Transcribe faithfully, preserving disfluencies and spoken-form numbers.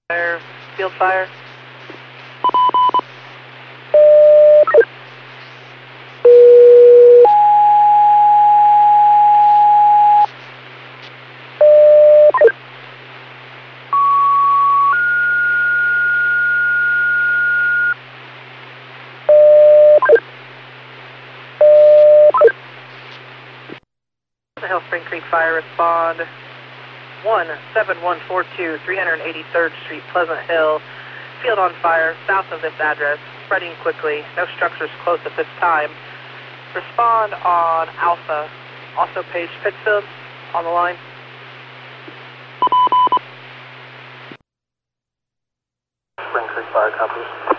Fire, field fire. Hill Spring Creek Fire, respond one seven one four two, three eighty-third Street, Pleasant Hill. Field on fire, south of this address, spreading quickly. No structures close at this time. Respond on Alpha. Also Page Pittsfield on the line. Spring Creek Fire, copy.